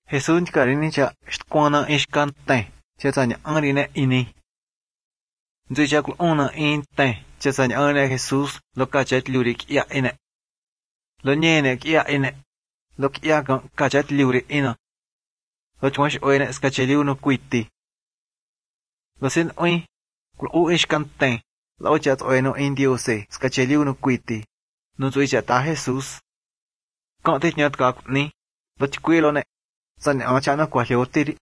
Jesús carini cha cuana ishkante, chasaña anrine ini. Nzucha una inte, chasaña anre Jesús, lo cachet lurik ya ine. Lo nyene ya ine. Lo kia cachet luri ina. Lo chmash oine skacheliu no quiti. Lo sin oi, kul ishkante, lo chat oino indiose, skacheliu no quiti. No zuicha ta Jesús. Quand te nyat kak ni, lo chquilo ne. San chana kwa liotiri.